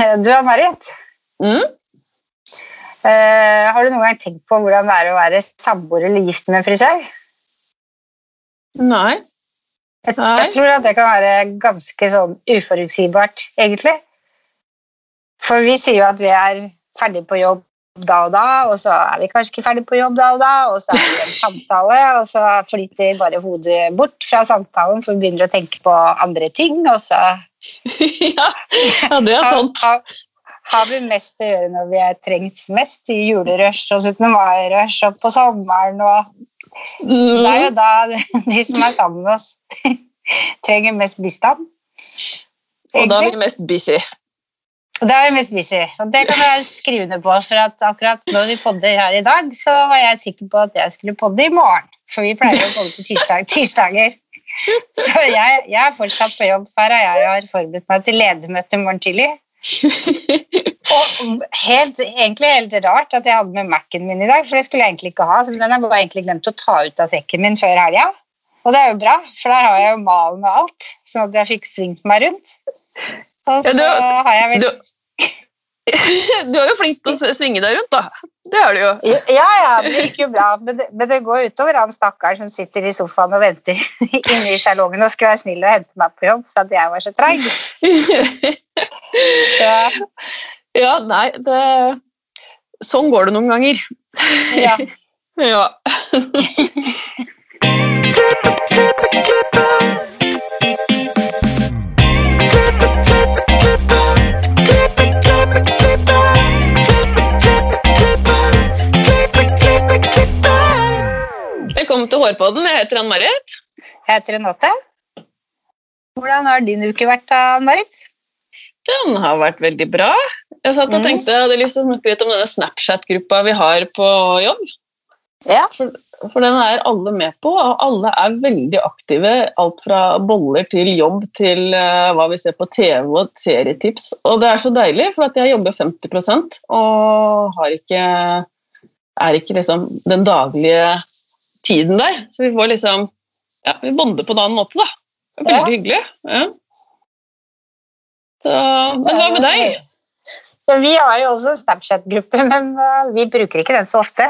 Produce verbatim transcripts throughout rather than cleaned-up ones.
Du er Marit. Mm? Uh, har du noen gang tenkt på hvordan det er å være samboer eller gift med en frisør? Nei. Jeg, jeg tror at det kan være ganske sånn uforutsigbart, egentlig. For vi sier jo at vi er ferdig på jobb da og da, og så er vi kanskje ikke ferdig på jobb da og da, og så er det en samtale, og så flytter bare hodet bort fra samtalen, for vi begynner å tenke på andre ting, og så... ja, ja, det er sant. Har, har vi mest å gjøre når vi er trengt mest, i julerørs og syttende mai-rørs, og på sommeren, og mm. det er jo da de som er sammen med oss trenger mest bistand. Og da er vi mest busy. Og det er vi mest busy, og det kan jeg skrive ned på, for at akkurat når vi podder her i dag, så var jeg sikker på at jeg skulle podde i morgen, for vi pleier å podde til tirsdag, tirsdager. Så jeg, jeg er fortsatt på jobb her, og jeg har forberedt meg til ledermøte i morgen tidlig. Og helt, egentlig helt rart at jeg hadde med Mac'en min i dag, for det skulle jeg egentlig ikke ha, så den har bare egentlig glemt å ta ut av sekken min før helga. Og det er jo bra, for der har jeg jo malen og alt, sånn at jeg fikk svingt meg rundt. Og så ja, du, har jeg vel... Du, du er jo flink til å svinge deg rundt, da. Det er du jo. Ja, ja, det gikk jo bra. Men det, men det går utover han stakkar som sitter i sofaen og venter inne i salongen og skulle være snill og hente meg på jobb, for at jeg var så treg. Så. Ja, nei, det... Sånn går det noen ganger. Ja. Ja. Velkommen til Hårpodden, jeg heter Ann-Marit. Jeg heter Renate. Hvordan har din uke vært, Ann-Marit? Den har vært veldig bra. Jeg satt og tenkte, jeg hadde lyst til å snakke litt om denne Snapchat-gruppa vi har på jobb. Ja. For, for den er alle med på, og alle er veldig aktive, alt fra boller til jobb til uh, hva vi ser på T V og serietips. Og det er så deilig, for at jeg jobber femti prosent, og har ikke, er ikke liksom den daglige tiden der. Så vi får liksom, ja, vi bonder på en annen måte da. Det er veldig ja. Hyggelig. Ja. Så, men hva med deg? Ja, vi har jo også en Snapchat-gruppe, men uh, vi bruker ikke den så ofte.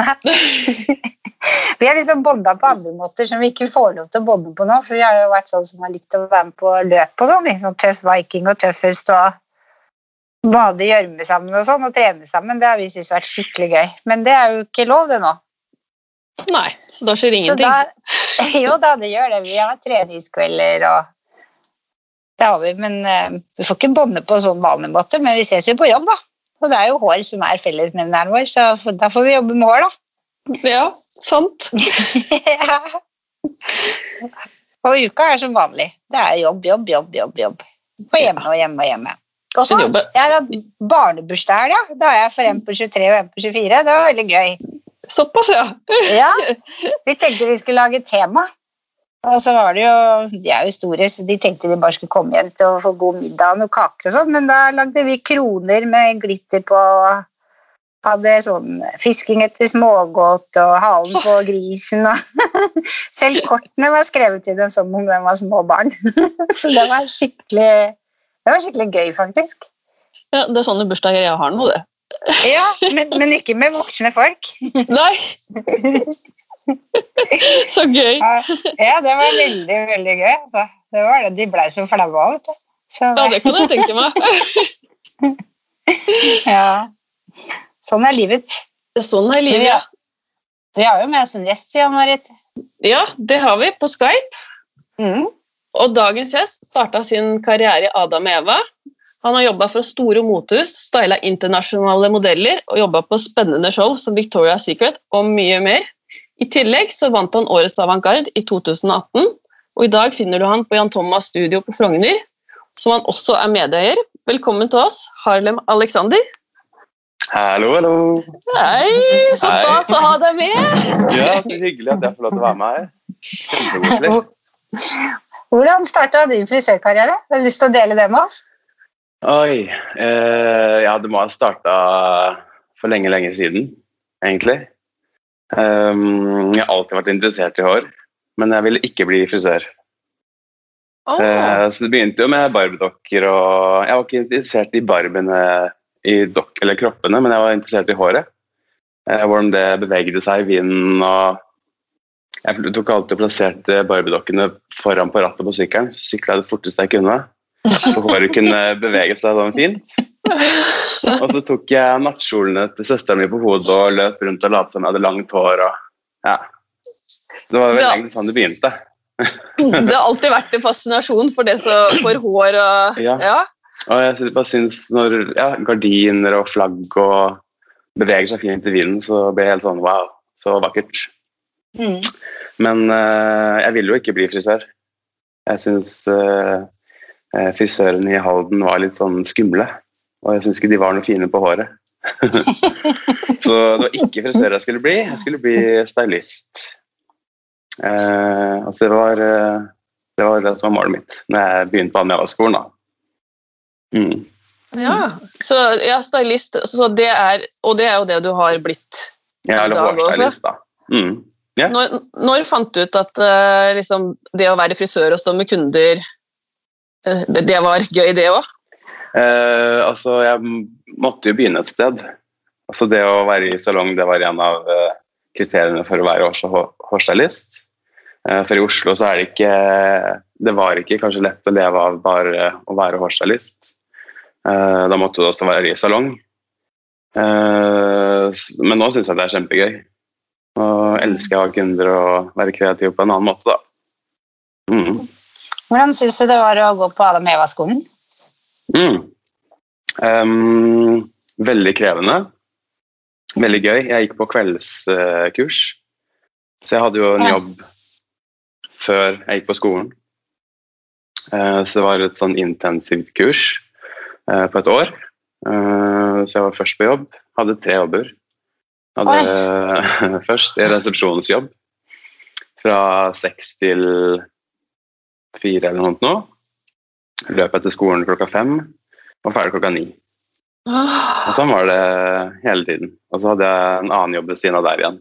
Vi har liksom bondet på andre måter som vi ikke får lov til å bonde på nå, for vi har jo vært sånn som har likt å være med på løp og sånn, sånn tøff viking og tøffest og bade gjørme sammen og sånn, og trene sammen. Det har vi synes vært skikkelig gøy, men det er jo ikke lov det nå. Nei, så da skjer ingenting. Da, jo da, det gjør det. Vi har treningskvelder og det har vi, men uh, vi får ikke bonde på sånn vanlig måte, men vi ses jo på jobb da. Og det er jo hår som er fellesnevneren vår, så for, da får vi jobbe med hår da. Ja, sant. Ja. Og uka er som vanlig. Det er jobb, jobb, jobb, jobb, jobb. Og hjemme og hjemme og hjemme. Og så, jeg har hatt barnebursdag her, ja. Da er jeg for en på tjuetre og en på tjuefire. Det var veldig gøy. Såpass, ja. Ja, vi tenkte vi skulle lage tema. Og så var det jo, de er jo store, så de tenkte de bare skulle komme hjem til å få god middag og noen kaker og sånn, men da lagde vi kroner med glitter på, hadde sånn fisking etter smågått og halen på grisen, og selv kortene var skrevet til dem som om de var små barn. Så det var skikkelig, det var skikkelig gøy faktisk. Ja, det er sånne bursdager jeg har nå, det. Ja, men, men ikke med voksne folk. Nei. Så gøy. Ja, det var veldig, veldig gøy. Det var det, de ble så flaue av, vet du. Så, ja, det kan jeg tenke meg. Ja, sånn er livet. Sånn er livet, ja. Vi har jo med oss en gjest, vi, Ann-Marit. Ja, det har vi på Skype. Mm. Og dagens gjest startet sin karriere i Adam og Eva. Han har jobbet for store motehus, stylet internasjonale modeller og jobbet på spennende show som Victoria's Secret og mye mer. I tillegg så vant han Årets Avantgarde i to tusen og atten, og i dag finner du han på Jan Thomas Studio på Frogner, som han også er medeier. Velkommen til oss, Harlem Alexander. Hallo, hallo. Hei, så stas å ha deg med. Ja, det er hyggelig at jeg får lov til å være med her. Kjempegod. Hvordan startet din frisørkarriere? Har du lyst til å dele det med oss? Oi, eh, ja, det må ha startet for lenge, lenge siden, egentlig. Um, jeg har alltid vært interessert i hår, men jeg ville ikke bli frisør. Oh. Eh, så det begynte jo med Barbie-dokker, og jeg var ikke interessert i barbiene i dok eller kroppene, men jeg var interessert i håret. Eh, hvordan det bevegde seg i vinden, og jeg tok alltid og plasserte Barbie-dokkene foran på rattet på sykkelen, så syklet jeg det forteste jeg kunne, så håret kunne bevege seg sånn fint. Og så tok jeg nattkjolene til søsteren min på hodet og løp rundt og lot som jeg hadde langt hår, og ja, det var vel egentlig sånn det begynte. Det har alltid vært en fascinasjon for det så, for hår og ja. Ja. Og jeg bare synes når ja, gardiner og flagg og beveger seg fint i vinden, så ble jeg helt sånn wow, så vakkert. Mm. Men uh, jeg ville jo ikke bli frisør. Jeg synes uh, frisøren i Halden var litt sånn skumle, og jeg synes ikke de var noe fine på håret. Så det var ikke frisør jeg skulle bli, jeg skulle bli stylist. Uh, altså det var, uh, det var det som var målet mitt når jeg begynte på Almeva-skolen da. Mm. Ja, så ja, stylist, så det er, og det er jo det du har blitt ja, eller hårstylist da. Mm. Yeah. Når, når fant du ut at uh, liksom, det å være frisør og stå med kunder, uh, det, det var gøy det også? Uh, altså, jeg måtte jo begynne et sted. Altså, det å være i salong, det var en av uh, kriteriene for å være hår, hårstylist. Uh, for i Oslo så er det ikke, det var ikke kanskje lett å leve av bare å være hårstylist. Uh, da måtte du også være i salong. Uh, men nå synes jeg det er kjempegøy. Og elsker å ha kunder og være kreativ på en annen måte da. Mm. Hvordan synes du det var å gå på Almeva-skolen? Mm. Um, veldig krevende. Veldig gøy. Jeg gikk på kveldskurs. Så jeg hadde jo en jobb før jeg gikk på skolen. Uh, så det var et sånn intensivt kurs uh, på et år. Uh, så jeg var først på jobb. Hadde tre jobber. Jeg hadde først en resepsjonsjobb fra seks til fire eller noe nå. Løp etter skolen klokka fem og ferdig klokka ni. Og sånn var det hele tiden. Og så hadde jeg en annen jobb ved siden av der igjen.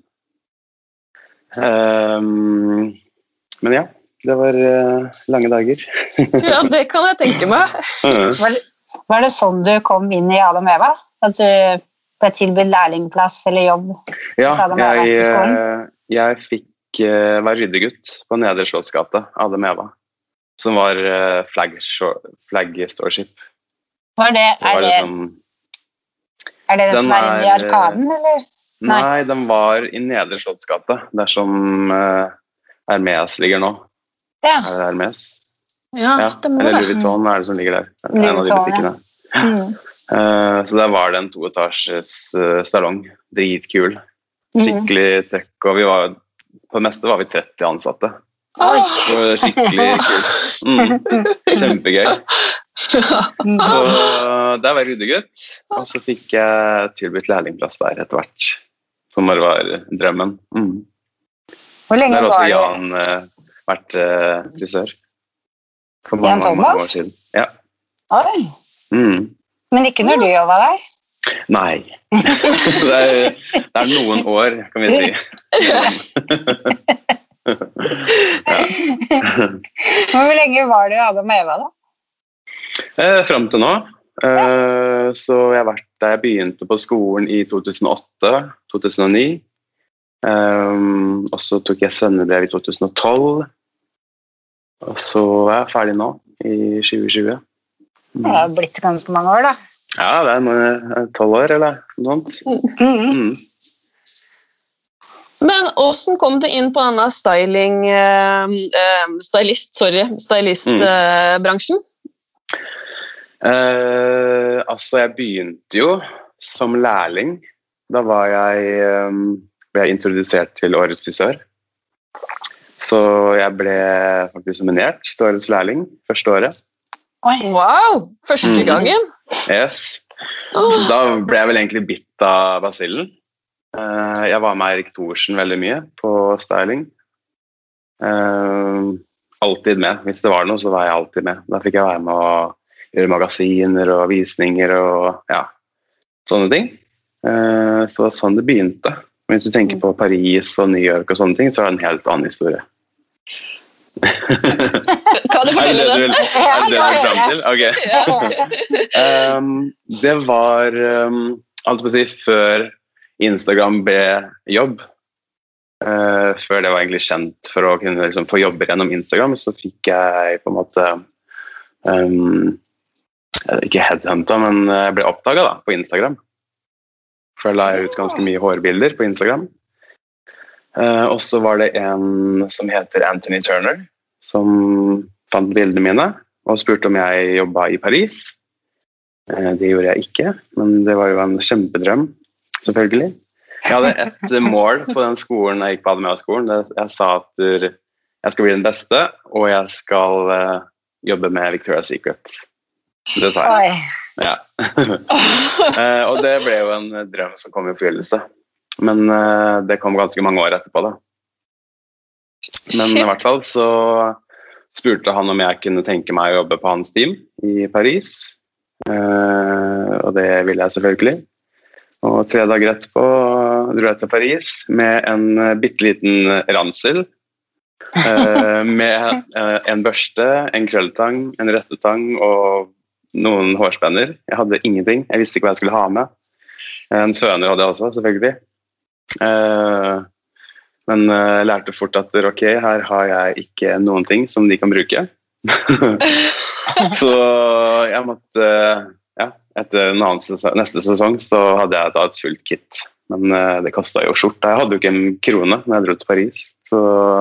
Um, men ja, det var uh, lange dager. Ja, det kan jeg tenke meg. Uh. Var, var det sånn du kom inn i Almeva? At du ble tilbudt lærlingplass eller jobb? Ja, jeg, jeg fikk uh, være ryddegutt på Nedre Slottsgate, Almeva, som var uh, flag, flag storeship. Var det, er, det var det, liksom, er det den som er inne i Arkaden, eller? Nei, nei, den var i Nedre Slottsgate, der som uh, Hermes ligger nå. Ja. Er det Hermes? Ja, ja. stemmer eller det. Louis Vuitton er det som ligger der. Louis En av de butikkene. Mm. Uh, så der var det en toetasjes uh, salong, dritkul, skikkelig trekk, og vi var, på det meste var vi tretti ansatte. Oi. Det var skikkelig kult. Mm. Kjempegøy. Så uh, der var jeg ryddegutt, og så fikk jeg tilbudt lærlingplass der etter hvert, som bare var drømmen. Mm. Hvor lenge der har også var Jan uh, vært uh, frisør. For mange, Jan Thomas? mange år siden. Ja. Oi. Mm. Men ikke når du jobbet der? Nei. det, er, det er noen år, kan vi si. Ja. Hvor lenge var du i Almeva da? Eh, frem til nå. Eh, så jeg har vært der, jeg begynte på skolen i to tusen og åtte, to tusen og ni. Eh, og så tok jeg svennebrev i to tusen og tolv. Og så er jeg ferdig nå, i tjue tjue. Det har blitt ganske mange år da. Ja, det er tolv år, eller noe sånt. Mm. Mm. Men hvordan kom du inn på denne styling, uh, stylist, sorry, stylistbransjen? Mm. Uh, altså, jeg begynte jo som lærling. Da var jeg, um, ble jeg introdusert til Årets frisør. Så jeg ble faktisk nominert til Årets lærling første året. Oi. Wow, første gangen? Mm. Yes. Så da ble jeg vel egentlig bitt av basillen. Uh, jeg var med Erik Thorsen veldig mye på styling. Uh, alltid med. Hvis det var noe, så var jeg alltid med. Da fikk jeg være med å gjøre magasiner og visninger og ja, sånne ting. Uh, så sånn det begynte. Hvis du tenker på Paris og New York og sånne ting, så er det en helt annen historie. Kan du fortelle Er det det? det du vil, er det det du vil frem til? Ok. um, det var um, alt på å si før Instagram ble jobb. Uh, før det var egentlig kjent for å kunne liksom, få jobber gjennom Instagram, så fikk jeg på en måte um, ikke headhunta, men jeg ble oppdaget da, på Instagram. For jeg la ut ganske mye hårbilder på Instagram. Uh, og så var det en som heter Anthony Turner, som fant bildene mine, og spurte om jeg jobbet i Paris. Uh, det gjorde jeg ikke, men det var jo en kjempedrøm, selvfølgelig. Jeg hadde et mål på den skolen jeg gikk på Ademea-skolen. Jeg sa at jeg skal bli den beste, og jeg skal uh, jobbe med Victoria's Secret. Det sa jeg. Ja. uh, og det ble jo en drøm som kom i oppfyllelse. Men uh, det kom ganske mange år etterpå da. Men i hvert fall så spurte han om jeg kunne tenke meg å jobbe på hans team i Paris. Uh, og det ville jeg selvfølgelig. Og tre dager etterpå dro jeg til Paris med en bitteliten ransel. Uh, med uh, en børste, en krølltang, en rettetang og noen hårspenner. Jeg hadde ingenting. Jeg visste ikke hva jeg skulle ha med. En føner hadde jeg også, selvfølgelig. Uh, men jeg uh, lærte fort at ok, her har jeg ikke noen ting som de kan bruke. Så jeg måtte, ja, etter en annen sesong, neste sesong så hadde jeg da et fullt kit. Men uh, det kostet jo skjorta. Jeg hadde jo ikke en krone når jeg dro til Paris. Så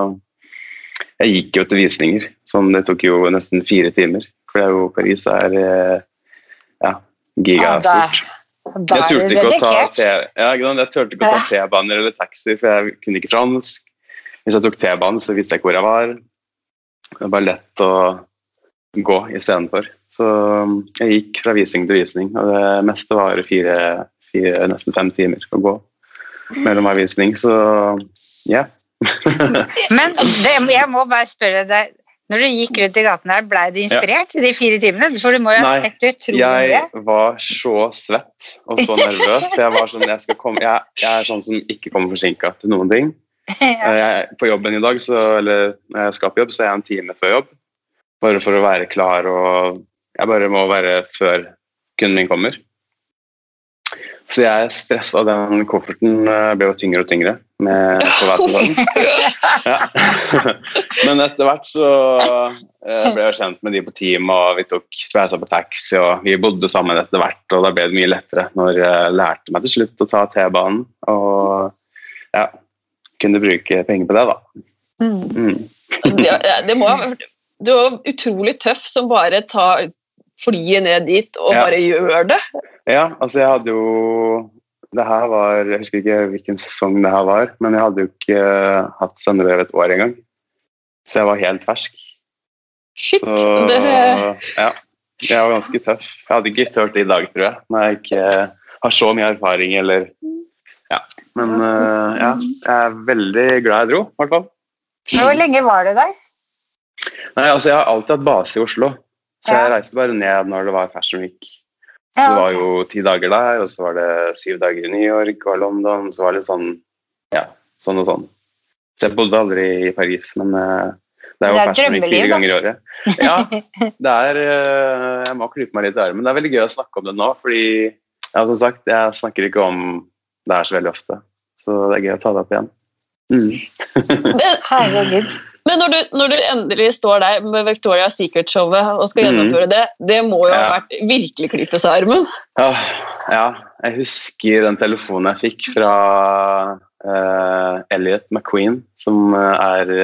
jeg gikk jo til visninger. Sånn, det tok jo nesten fire timer. For det er jo Paris er ja, gigastort. Da jeg turte er du ikke å ta dedikert. T- ja, jeg turte ikke å ta T-baner eller taxi, for jeg kunne ikke fransk. Hvis jeg tok T-banen, så visste jeg ikke hvor jeg var. Det var bare lett å gå i stedet for. Så jeg gikk fra visning til visning, og det meste var fire, fire nesten fem timer å gå mellom hver visning. Så ja. Men det, jeg må bare spørre deg, når du gikk rundt i gaten her, ble du inspirert ja. I de fire timene? For du må jo ha Nei, sett utrolig mye. Jeg var så svett og så nervøs. Jeg, var sånn, jeg, skal komme, jeg, jeg er sånn som ikke kommer forsinket til noen ting. Ja. Jeg, på jobben i dag, så, eller når jeg skal på jobb, så er jeg en time før jobb. Bare for å være klar, og jeg bare må være før kunden min kommer. Så jeg stresset av den kofferten, ble jo tyngre og tyngre med på hver sesong. Ja. Men etter hvert så ble jeg kjent med de på team, og vi tok tversa på taxi, og vi bodde sammen etter hvert, og da ble det mye lettere når jeg lærte meg til slutt å ta T-banen, og ja, kunne bruke penger på det da. Mm. det, det må ha vært, du var utrolig tøff som bare tar flyet ned dit og ja. Bare gjør det. Ja, altså jeg hadde jo, det her var, jeg husker ikke hvilken sesong det her var, men jeg hadde jo ikke hatt sendebrev et år engang. Så jeg var helt fersk. Shit, så, det... Ja, jeg var ganske tøff. Jeg hadde ikke tørt det i dag, tror jeg, når jeg ikke har så mye erfaring, eller... Ja, men ja, jeg er veldig glad jeg dro, i hvert fall. Hvor lenge var du der? Nei, altså jeg har alltid hatt base i Oslo, så jeg reiste bare ned når det var Fashion Week. Så det var jo ti dager der, og så var det syv dager i New York og London, så var det sånn, ja, sånn og sånn. Så jeg bodde aldri i Paris, men uh, det er jo Fashion Week fire ganger i året. Ja, det er, uh, jeg må klippe meg litt der, men det er veldig gøy å snakke om det nå, fordi, ja, som sagt, jeg snakker ikke om det her så veldig ofte, så det er gøy å ta det opp igjen. Mm. Herregud. Men når du, når du endelig står der med Victoria's Secret-showet og skal gjennomføre det, det må jo ha vært virkelig klippe seg i armen. Ja, ja, jeg husker den telefonen jeg fikk fra uh, Elliot McQueen, som er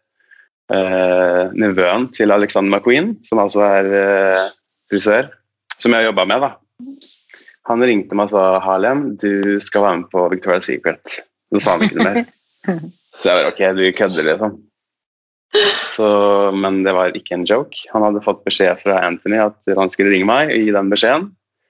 uh, nevøen til Alexander McQueen, som altså er uh, frisør, som jeg jobbet med da. Han ringte meg og sa, Harlem, du skal være med på Victoria's Secret. Så sa han ikke det mer. Så jeg var, ok, du kødder liksom. Så, men det var ikke en joke. Han hadde fått beskjed fra Anthony at han skulle ringe meg og gi den beskjeden.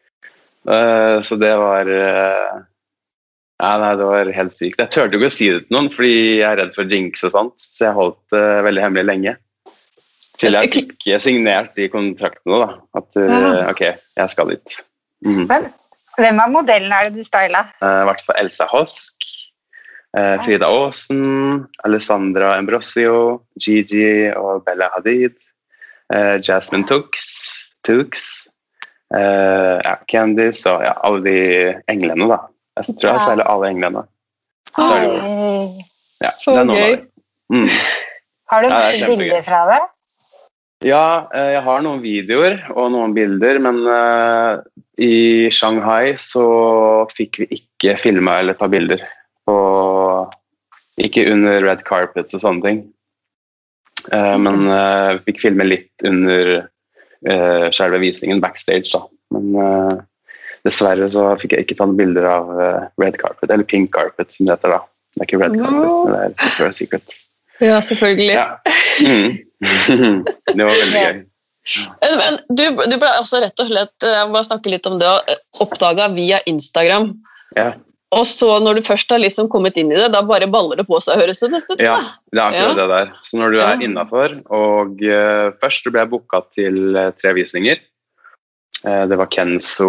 Uh, så det var uh, ja, nei, det var helt sykt. Jeg tørte ikke å si det til noen, fordi jeg er redd for jinx og sånt, så jeg holdt det uh, veldig hemmelig lenge. Til jeg fikk signert i kontraktene da, at uh, ok, jeg skal dit. Mm. Men hvem av modellene er det du stylet? Uh, I hvert fall Elsa Hosk, Uh, Frida Aasen, Alessandra Ambrosio, Gigi og Bella Hadid. uh, Jasmine Tooks, Tooks uh, ja, Candice og ja, alle de englene da. Jeg tror jeg særlig alle englene. Så er det jo, ja, Så det er noen gøy. av dem. Mm. Har du Ja, det er masse kjempegøy. bilder fra det? Ja, eh, jeg har noen videoer og noen bilder, men eh, i Shanghai så fikk vi ikke filme eller ta bilder. Og ikke under red carpet og sånne ting. Eh, men eh, vi fikk filme litt under eh, selve visningen backstage da. Men eh, dessverre så fikk jeg ikke tatt bilder av eh, red carpet, eller pink carpet som det heter da. Det er ikke red carpet, No. det er Victoria's Secret. Ja, selvfølgelig. Ja. Mm. Det var veldig gøy. Men, men du, du ble også rett og slett, jeg må bare snakke litt om det, oppdaget via Instagram. Ja. Og så når du først har liksom kommet inn i det, da bare baller det på seg, høres det nesten ut. Ja, da. det er akkurat Ja. det der. Så når du Ja. er innenfor, og uh, først ble jeg booket til uh, tre visninger. Uh, det var Kenzo,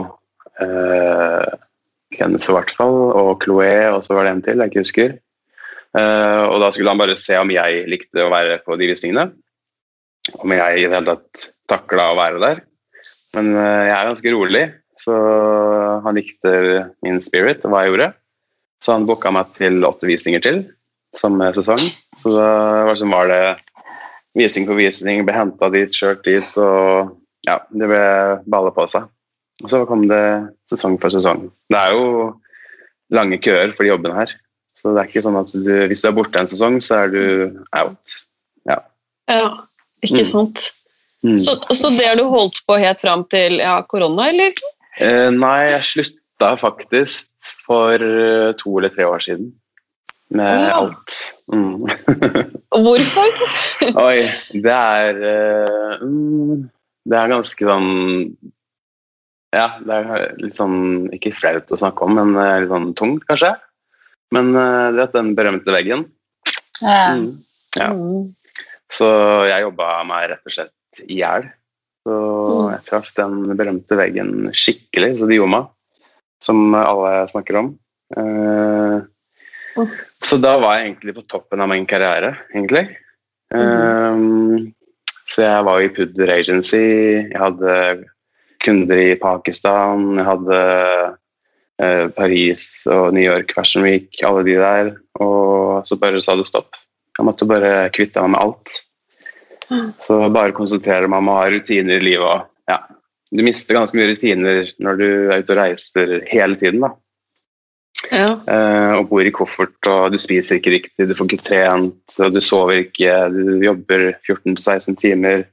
uh, Kenzo i hvert fall, og Chloé, og så var det en til, jeg ikke husker. Uh, og da skulle han bare se om jeg likte å være på de visningene. Om jeg i det hele tatt taklet å være der. Men uh, jeg er ganske rolig, så han likte min spirit og hva jeg gjorde. Så han bookade meg til åtte visninger til, samme sesong. Så da var det, var det visning på visning, ble hentet dit, kjørt dit, og ja, det ble balle på seg. Og så kom det sesong for sesong. Det er jo lange køer for jobben her. Så det er ikke sånn at du, hvis du er borte en sesong, så er du out. Ja. Ja, ikke Mm. sant. Mm. Så, så det har du holdt på helt frem til ja, korona, eller? Eh, nei, jeg slutta faktisk for eh, to eller tre år siden. Med Ja. alt. Mm. Hvorfor? Oi, det er eh, mm, Det er ganske sånn Ja, det er litt sånn ikke flaut å snakke om, men eh, litt sånn tungt, kanskje. Men eh, det er den berømte veggen. Ja. Mm. Ja. Mm. Så jeg jobbet meg rett og slett i hjel. Så jeg traff den berømte veggen skikkelig, så det gjorde meg, som alle snakker om. Eh, Mm. Så da var jeg egentlig på toppen av min karriere, egentlig. Eh, så jeg var i Pudder Agency, jeg hadde kunder i Pakistan, jeg hadde eh, Paris og New York Fashion Week, alle de der, og så bare sa det stopp. Jeg måtte bare kvitte meg med alt. Så bare konsentrere meg om å ha rutiner i livet. Og, ja. Du mister ganske mye rutiner når du er ute og reiser hele tiden. Da. Ja. Eh, og bor i koffert, og du spiser ikke riktig, du får ikke trent, og du sover ikke, du jobber fjorten til seksten timer.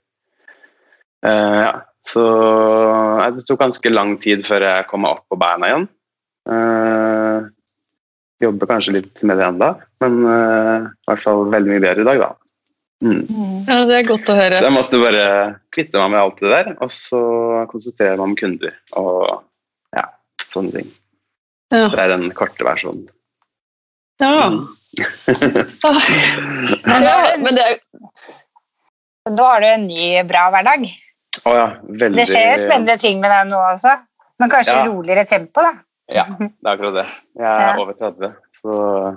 Eh, ja. Så ja, det tok ganske lang tid før jeg kom meg opp på beina igjen. Eh, jobber kanskje litt med det enda, men eh, i hvert fall veldig mye bedre i dag da. Mm. Ja, det er godt å høre. Så jeg måtte bare kvitte meg med alt det der, og så konsentrere meg om kunder og ja, sånne ting. Ja. Det er den korte versjonen. Ja. Mm. Ah. Ja, men det er Nå har du en ny bra hverdag. Å ja, veldig... Det skjer spennende ting med deg nå også. Men kanskje Ja. roligere tempo, da. Ja, det er akkurat det. Jeg er Ja. over tretti, så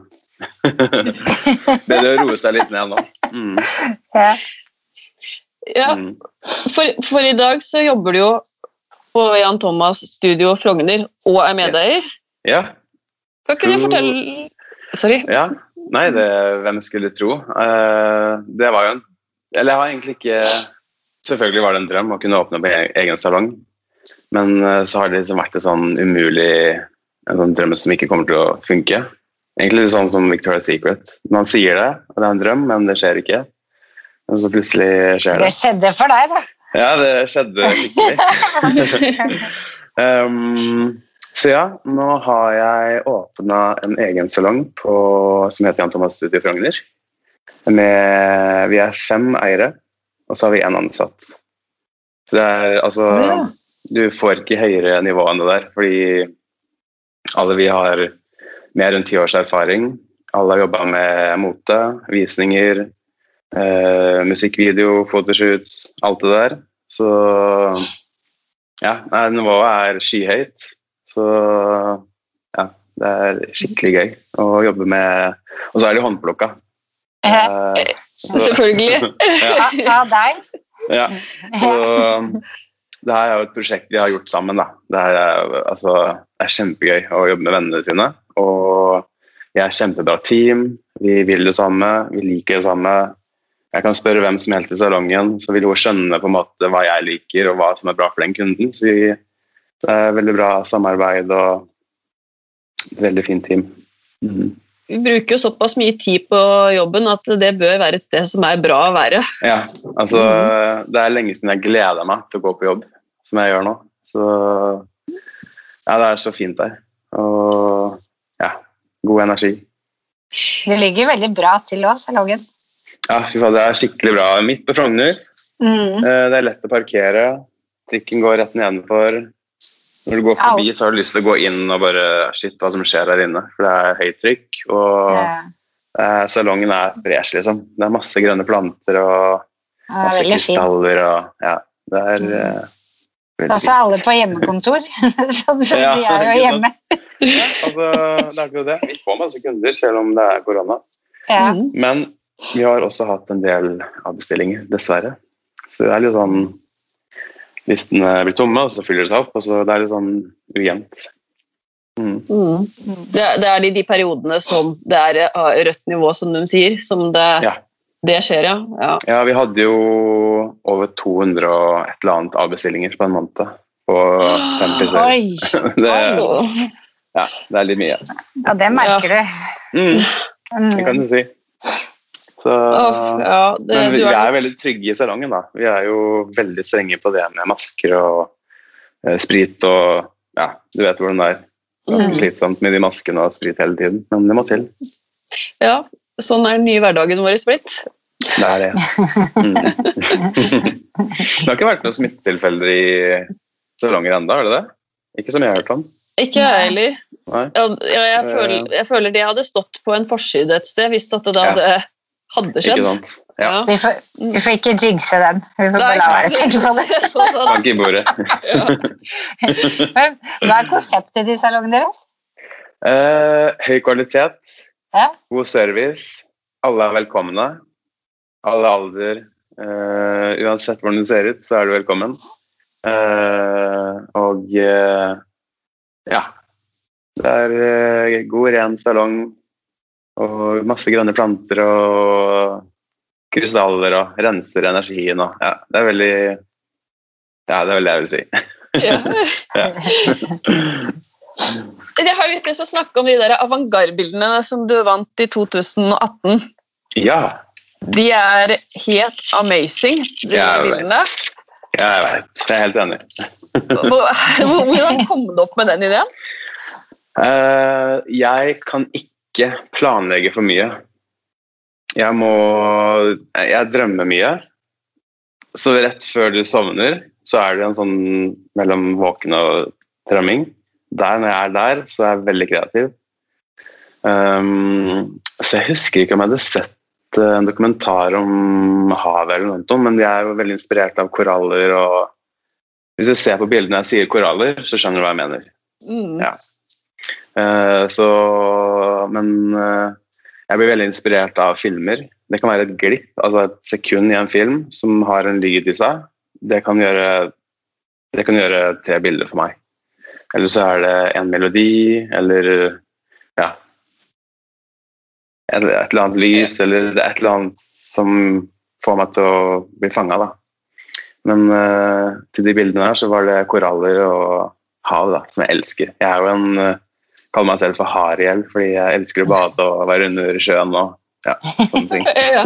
det er det å roe seg litt ned nå. Mm. Ja. ja, Mm. for, for i dag så jobber du jo på Jan Thomas Studio Frogner og er medeier. Ja, Kan ikke du Tro- fortelle Sorry. ja. Nei, det, hvem skulle tro? Eh, det var jo en... Eller jeg har egentlig ikke... Selvfølgelig var det en drøm å kunne åpne på e- egen salong. Men eh, så har det liksom vært en sånn umulig... En sånn drøm som ikke kommer til å funke. Egentlig litt sånn som Victoria's Secret. Man sier det, og det er en drøm, men det skjer ikke. Og så plutselig skjer det. Det skjedde for deg, da. Ja, det skjedde skikkelig. um, så ja, nå har jeg åpnet en egen salong på, som heter Jan Thomas Studio Frogner. Med, vi er fem eiere, og så har vi en ansatt. Så det er, altså, Ja. du får ikke høyere nivå enn det der, fordi alle vi har mer enn ti års erfaring. Alle har jobbet med mote, visninger, eh, musikkvideo, fotoshoots, alt det der. Så ja, nei, nivået er skyhøyt. Så ja, det er skikkelig gøy å jobbe med. Og så er det håndplukka. Ja. Eh, så- Selvfølgelig. ja. Av av deg. Ja, så det her er jo et prosjekt vi har gjort sammen da. Det her er, altså, det er kjempegøy å jobbe med vennene sine, og jeg er kjempebra team, vi vil det samme, vi liker det samme. Jeg kan spørre hvem som helst i salongen, så vil hun skjønne på en måte hva jeg liker og hva som er bra for den kunden. Så vi, det er veldig bra samarbeid og et veldig fint team. Mm. Vi bruker jo såpass mye tid på jobben at det bør være et sted som er bra å være. Ja, altså det er lenge siden jeg gleder meg til å gå på jobb, som jeg gjør nå. Så ja, det er så fint der. Og ja, god energi. Det ligger veldig bra til oss, salongen. Ja, fy faen, det er skikkelig bra. Midt på Frogner. Mm. Det er lett å parkere. Trikken går rett nedenfor. Når du går forbi, så har du lyst til å gå inn og bare shit hva som skjer her inne. For det er høyt trykk, og ja. Salongen er fresh, liksom. Det er masse grønne planter og masse krystaller. Og, ja, det er uh, veldig fint. Alle på hjemmekontor, så de ja, er jo hjemme. Ja, altså, det er ikke det. Vi får masse kunder, selv om det er korona. Ja. Men vi har også hatt en del avbestillinger, dessverre. Så det er litt sånn listene blir tomme, og så fyller det seg opp, og så det er litt sånn ujevnt. Mm. Mm. Det, det er de, de periodene som det er rødt nivå, som de sier, som det, ja. Det skjer, ja. ja. Ja, vi hadde jo over to hundre og et eller annet avbestillinger på en måned på fem priser. Oi! det, ja, det er litt mye. Ja, det merker ja. du. Mm. Det kan du si. Så, oh, ja, det, men vi, er... vi er veldig trygge i salongen da. Vi er jo veldig strenge på det med masker og eh, sprit og ja, du vet hvordan det er. Ganske mm. slitsomt med de maskene og sprit hele tiden, men det må til. Ja, sånn er den nye hverdagen vår blitt. Det er det. Mm. Det har ikke vært noen smittetilfeller i salonger enda, er det det? Ikke som jeg har hørt om. Ikke jeg heller. Ja, jeg, føler, jeg føler det hadde stått på en forside et sted, hvis at det da hadde... Ja. Hadde skjedd. Ikke sant? Ja. Ja. Vi, får, vi får ikke jinxe den. Vi får bare la være å tenke på det. Takk i bordet. Ja. Hva er konseptet i salongen deres? Eh, høy kvalitet, ja. God service, alle er velkomne, alle alder, eh, uansett hvordan du ser ut, så er du velkommen. Eh, og eh, ja, det er eh, god, ren salong, og masse grønne planter og krystaller og renser energien og ja, det er veldig ja, det er vel det jeg vil si. Ja. Ja. Jeg har litt lyst til å snakke om de der avantgarde-bildene som du vant i to tusen og atten. Ja. De er helt amazing, de ja, bildene. Ja, jeg vet. Jeg er helt enig. Hvordan kom du opp med den ideen? Uh, jeg kan ikke ikke planlegge for mye. Jeg må jeg drømmer mye. Så rett før du sovner, så er det en sånn mellom våken og drømming. Der, når jeg er der, så er jeg veldig kreativ. Um, så jeg husker ikke om jeg hadde sett en dokumentar om havet eller noe, men de er jo veldig inspirert av koraller, og hvis du ser på bildene jeg sier koraller, så skjønner du hva jeg mener. Mm. Ja. Uh, så, men uh, jeg blir veldig inspirert av filmer. Det kan være et glipp, altså et sekund i en film som har en lyd i seg. Det kan gjøre, det kan gjøre tre bilder for meg. Eller så er det en melodi, eller ja, et, et eller annet lys, eller et eller annet som får meg til å bli fanget da. Men uh, til de bildene her så var det koraller og hav da, som jeg elsker. Jeg er jo en uh, kaller meg selv for Hariel, fordi jeg elsker å bade og være under sjøen og ja, sånne ting. Ja.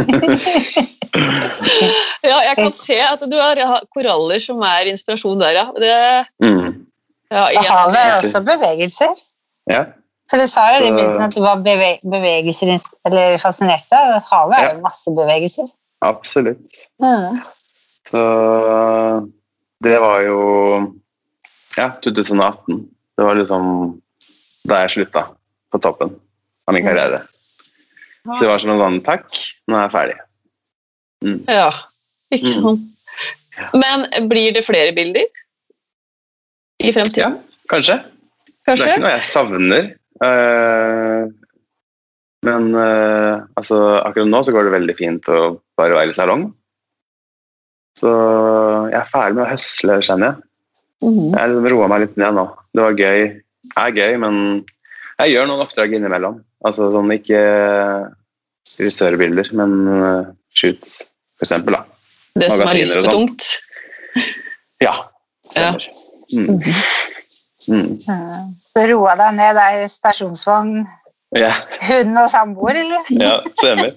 Ja, jeg kan se at du har koraller som er inspirasjon der, ja. Det, mm. ja, og havet er også bevegelser. Ja. For du sa jo i begynnelsen at det var beve bevegelser, eller fascinert deg, og havet er jo masse bevegelser. Absolutt. Mm. Så det var jo ja, to tusen og atten. Det var liksom da jeg sluttet på toppen av min karriere. Så det var som en sånn, takk, nå er jeg ferdig. Mm. Ja, ikke sånn. Mm. Men blir det flere bilder i fremtiden? Ja, kanskje. Kanskje? Det er ikke noe jeg savner. Uh, men uh, altså, akkurat nå så går det veldig fint å bare være i salong. Så jeg er ferdig med å høsle, kjenner jeg. Mhm. Jeg liksom roer meg litt ned nå. Det var gøy. Det er gøy, men jeg gjør noen oppdrag innimellom. Altså sånn ikke frisørbilder, men uh, shoot, for eksempel da. Det som er Magasiner og sånn. lystbetungt. Ja, stemmer. Mm. Mm. Så roa deg ned der i stasjonsvogn, Ja, hund og samboer, eller? ja, stemmer.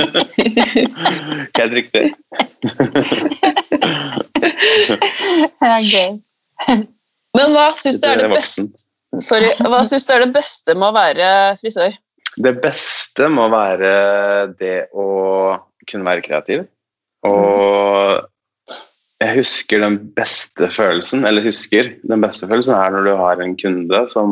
Helt riktig. Ja, gøy. Men hva synes du er det Det er beste? voksen. Sorry, hva synes du er det beste med å være frisør? Det beste må være det å kunne være kreativ. Og jeg husker den beste følelsen, eller husker, den beste følelsen er når du har en kunde som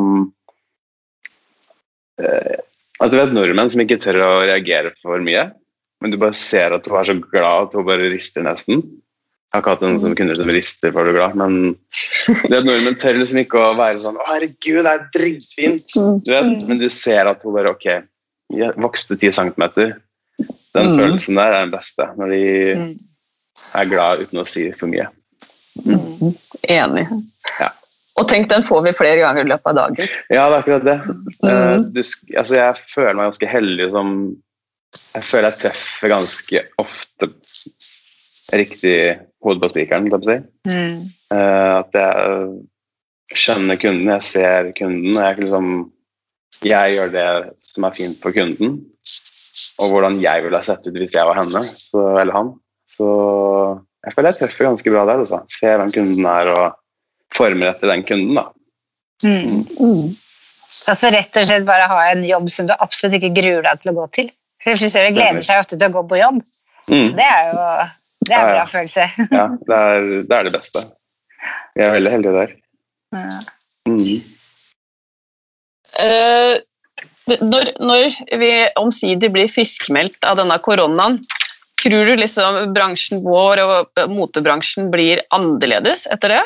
eh, at du vet nordmenn som ikke tør å reagere for mye, men du bare ser at hun er så glad at hun bare rister nesten. Jeg har ikke hatt en som kunde som rister for du glad, men det at nordmenn tør liksom ikke å være sånn, å herregud, det er dritfint, du vet, men du ser at hun bare, ok, jeg vokste ti centimeter. Den Mm. følelsen der er den beste, når de er glad uten å si for mye. Mm. Enig. Ja. Og tenk, den får vi flere ganger i løpet av dagen. Ja, det er akkurat det. Mm. Eh, du, sk- altså, jeg føler meg ganske heldig som jeg føler jeg treffer ganske ofte riktig hode på spikeren, kan jeg si. Mm. Eh, at jeg skjønner kunden, jeg ser kunden, og jeg, liksom, jeg gjør det som er fint for kunden, og hvordan jeg ville ha sett ut hvis jeg var henne, så, eller han. Så jeg føler jeg treffer ganske bra der, også. Ser hvem kunden er, og former etter den kunden, da. Mm. Mm. Altså rett og slett bare ha en jobb som du absolutt ikke gruer deg til å gå til. For frisører gleder seg ofte til å gå på jobb. Mm. Det er jo det er en Ja, bra ja. følelse. Ja, det er, det er det beste. Jeg er veldig heldig der. Ja. Mm. Eh, når, når vi omsider blir friskmeldt av denne koronaen, tror du liksom bransjen vår og motebransjen blir annerledes etter det?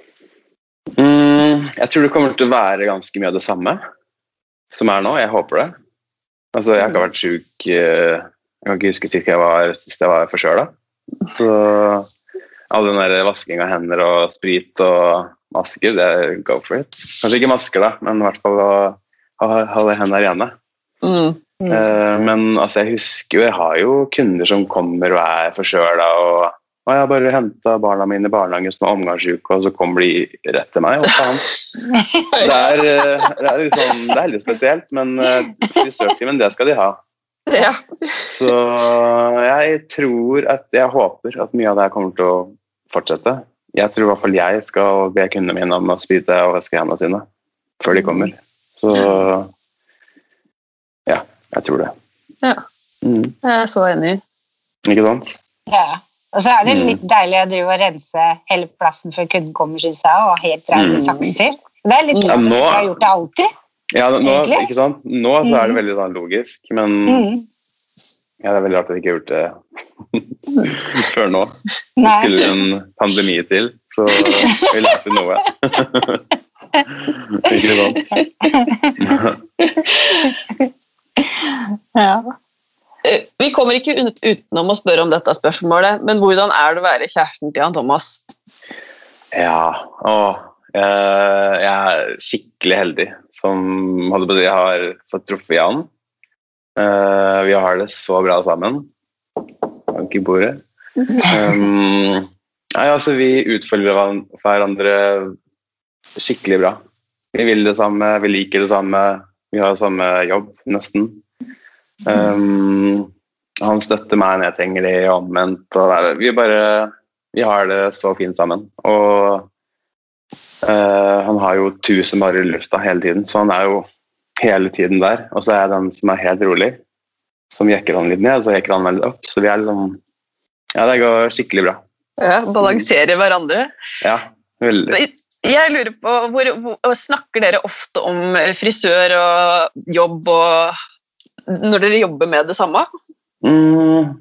Mm, jeg tror det kommer til å være ganske mye av det samme som er nå. Jeg håper det. Altså, jeg har ikke vært syk, eh, jeg kan ikke huske sist jeg var, sist jeg var forkjølet. Så all den der vasking av hender og sprit og masker, det er go for it. Kanskje ikke masker da, men i hvert fall å ha, ha hendene rene. Mm. Mm. Eh, men altså, jeg husker jo, jeg har jo kunder som kommer og er forkjølet, og, og jeg har bare hentet barna mine i barnehagen som er omgangssyke, og så kommer de rett til meg. Hva faen? Det er, eh, det er liksom, det er litt spesielt, men uh, frisørtimen, det skal de ha. Ja. Så jeg tror at, jeg håper at mye av det her kommer til å fortsette. Jeg tror i hvert fall jeg skal be kundene mine om å sprite og vaske hendene sine før de kommer. Så ja, jeg tror det. Ja. Mm. Jeg er så enig. Ikke sant? Ja. Og så er det Mm. litt deilig å drive og rense hele plassen før kunden kommer, synes jeg, og ha helt rene Mm. sakser. Det er litt Ja, rart at nå- jeg har gjort det alltid. Ja, nå, Egentlig? ikke sant? Nå så er det Mm. veldig sånn logisk, men Mm. ja, det er veldig rart at jeg ikke har gjort det før nå. Det Nei. skulle en pandemi til, så vi lærte noe. Ikke sant? Ja. Eh, Vi kommer ikke ut- utenom å spørre om dette spørsmålet, men hvordan er det å være kjæresten til Jan Thomas? Ja, å, jeg, jeg er skikkelig heldig som holdt på å si, jeg har fått truffet Jan. Eh, vi har det så bra sammen. Bank i bordet. Um, nei, altså, vi utfølger hver- hverandre skikkelig bra. Vi vil det samme, vi liker det samme, vi har samme jobb, nesten. Um, han støtter meg når jeg trenger det, og omvendt. Og nei, vi bare, vi har det så fint sammen. Og uh, han har jo tusen barer i lufta hele tiden, så han er jo hele tiden der. Og så er jeg den som er helt rolig, som jekker han litt ned, så jekker han meg litt opp. Så vi er liksom, ja, det går skikkelig bra. Ja, balansere hverandre. Ja, veldig. Jeg lurer på, hvor, hvor, snakker dere ofte om frisør og jobb og når dere jobber med det samme? Mm.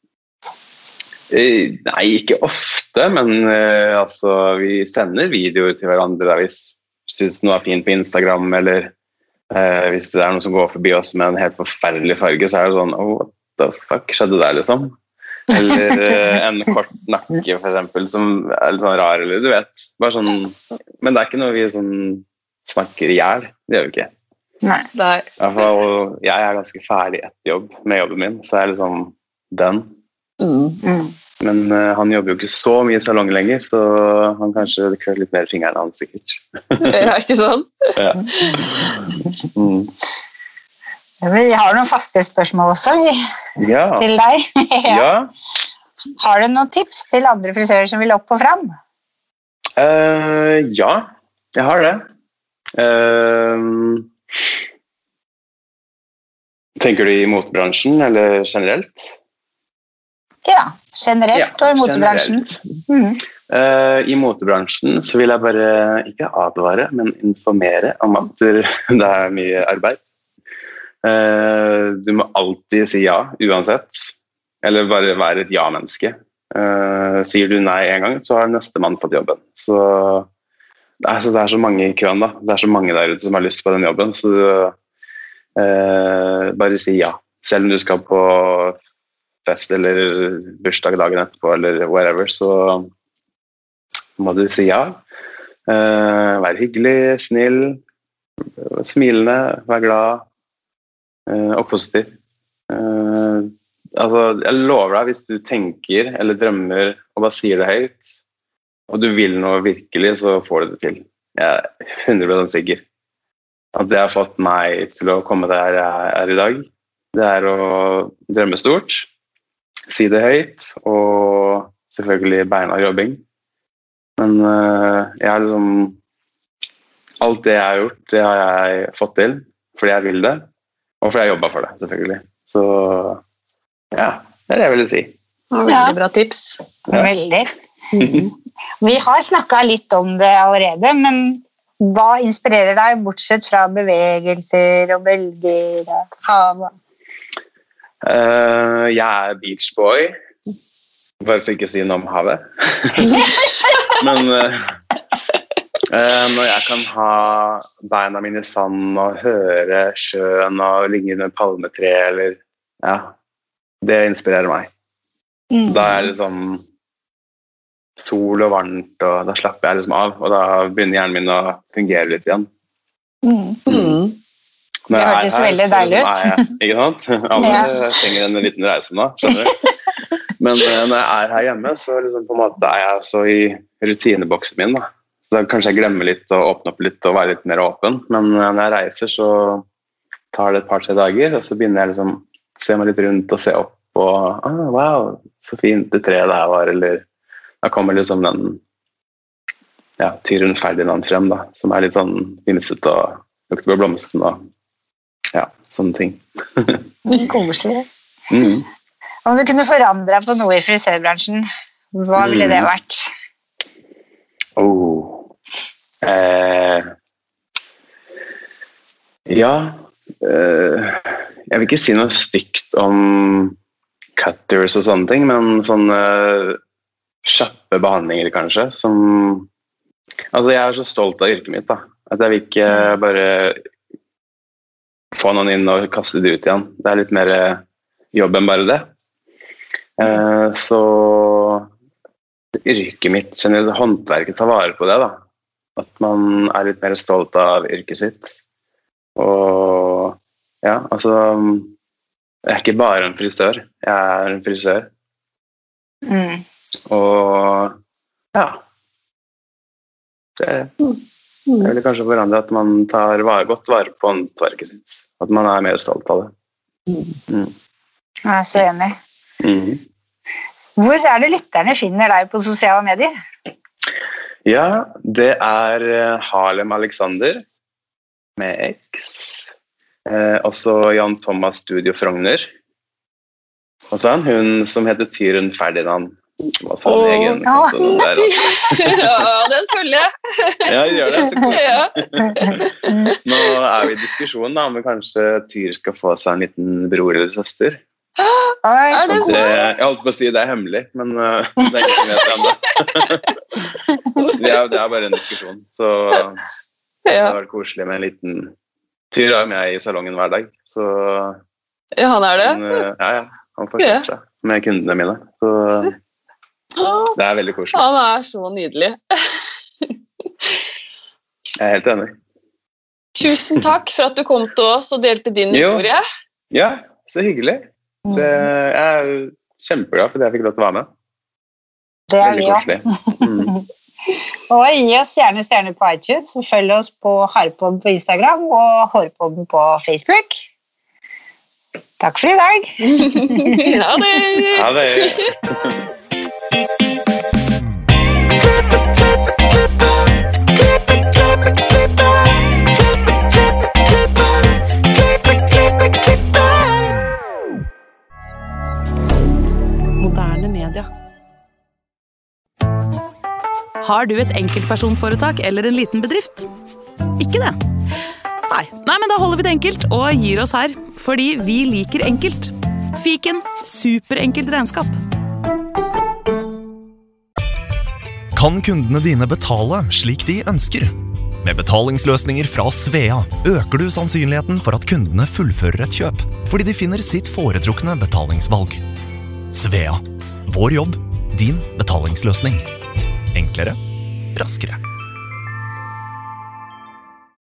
Eh, Nei, ikke ofte, men eh, altså, vi sender videoer til hverandre der vi synes noe er fint på Instagram, eller eh, hvis det er noen som går forbi oss med en helt forferdelig farge, så er det sånn, oh, what the fuck skjedde der, liksom? Eller eh, en kort nakke, for eksempel, som er litt sånn rar, eller du vet. Bare sånn, men det er ikke noe vi sånn snakker i hjel. Det gjør vi ikke. Nei. Nei. I hvert fall, jeg er ganske ferdig etter jobb med jobben min, så jeg er liksom den. Mm. Mm. Men uh, han jobber jo ikke så mye i salong lenger, så han kanskje krøller litt mer fingeren hans sikkert. Ja, ikke sånn? Ja. Mm. Vi har noen faste spørsmål også vi, Ja. til deg. Ja. Ja. Har du noen tips til andre frisører som vil opp og fram? Uh, ja, jeg har det. Uh, tenker du i motebransjen, eller generelt? Ja, generelt Ja, og i motebransjen. Mm. Uh, I motebransjen så vil jeg bare ikke advare, men informere om at det er mye arbeid. Uh, du må alltid si ja, uansett. Eller bare være et ja-menneske. Uh, sier du nei en gang, så har neste mann fått jobben. Så det, er så det er så mange i køen, da. Det er så mange der ute som har lyst på den jobben. Så uh, bare si ja. Selv om du skal på fest eller bursdag dagen etterpå eller whatever, så må du si ja. Uh, vær hyggelig, snill, smilende, vær glad uh, og positiv. Uh, altså, jeg lover deg, hvis du tenker eller drømmer og bare sier det høyt, og du vil noe virkelig, så får du det til. Jeg er hundre prosent sikker. At det har fått meg til å komme der jeg er i dag, det er å drømme stort, si det høyt, og selvfølgelig beina jobbing. Men uh, jeg har liksom alt det jeg har gjort, det har jeg fått til fordi jeg vil det, og fordi jeg jobber for det, selvfølgelig. Så ja, det er det jeg ville si. Veldig Ja. bra tips. Ja. Veldig. Vi har snakket litt om det allerede, men hva inspirerer deg bortsett fra bevegelser og bølger og hav? Uh, jeg er beachboy, bare for ikke å si noe om havet. Men uh, uh, når jeg kan ha beina mine i sand og høre sjøen og ligge under palmetre, eller ja, det inspirerer meg. Mm. Da er det liksom sol og varmt, og da slapper jeg liksom av, og da begynner hjernen min å fungere litt igjen. Mm. Mm. Når Det jeg er hørtes her, veldig så deilig liksom er jeg- Ikke sant? Alle Ja. trenger en liten reise nå, skjønner du? Men uh, når jeg er her hjemme, så liksom på en måte er jeg så i rutineboksen min, da. Så da kanskje jeg glemmer litt og åpner opp litt og være litt mer åpen. Men uh, når jeg reiser, så tar det et par-tre dager, og så begynner jeg liksom se meg litt rundt og se opp, og ah, wow, så fint det treet der var, eller da kommer liksom den ja, Tyren Ferdinand frem, da, som er litt sånn vimsete og lukter på blomsten og ja, sånne ting. Koselig. Mm. Om du kunne forandre deg på noe i frisørbransjen, hva ville det vært? Oh. Eh. Ja, eh. jeg vil ikke si noe stygt om cutters og sånne ting, men sånne kjappe behandlinger kanskje, som altså jeg er så stolt av yrket mitt, da, at jeg vil ikke bare få noen inn og kaste det ut igjen. Det er litt mer jobb enn bare det. Eh, så yrket mitt, generelt håndverket, tar vare på det, da. At man er litt mer stolt av yrket sitt. Og ja, altså jeg er ikke bare en frisør, jeg er en frisør. Mm. Og ja, det, det vil kanskje forandre at man tar vare, godt vare på håndverket sitt. At man er mer stolt av det. Mm. Jeg er så enig. Mm. Hvor er det lytterne finner deg på sosiale medier? Ja, det er Harlem Alexander med X. Eh, også Jan Thomas Studio Frogner. Og så en hund som heter Tyren Ferdinand. Også en Åh. egen konto der også. Ja, den følger jeg. Ja, gjør det. Så cool. Ja. Nå er vi i diskusjon da, om kanskje Tyr skal få seg en liten bror eller søster. Oi, Er det så Det, koselig. jeg holdt på å si det er hemmelig, men uh, det er ikke som vet ennå. det, er- det er bare en diskusjon, så det Ja. har vært koselig med en liten Tyr er jo med i salongen hver dag, så Ja, han er det. men, uh, ja, ja, han får Ja. kjørt seg. med kundene mine. Så det er veldig koselig. Han er så nydelig. Jeg er helt enig. Tusen takk for at du kom til oss og delte din Jo. historie. Ja, så hyggelig. Det, jeg er kjempeglad for at jeg fikk lov til å være med. Det er vi Veldig også. koselig. Mm. Og gi oss gjerne stjerner på iTunes, og følg oss på Harpodden på Instagram og Hårpodden på Facebook. Takk for i dag. Ja, det... Ja, det er... Moderne media. Har du et enkeltpersonforetak eller en liten bedrift? Ikke det? Nei. Nei, men da holder vi det enkelt og gir oss her, fordi vi liker enkelt. Fiken, superenkelt regnskap. Kan kundene dine betale slik de ønsker? Med betalingsløsninger fra Svea øker du sannsynligheten for at kundene fullfører et kjøp, fordi de finner sitt foretrukne betalingsvalg. Svea. Vår jobb, din betalingsløsning. Enklere, raskere.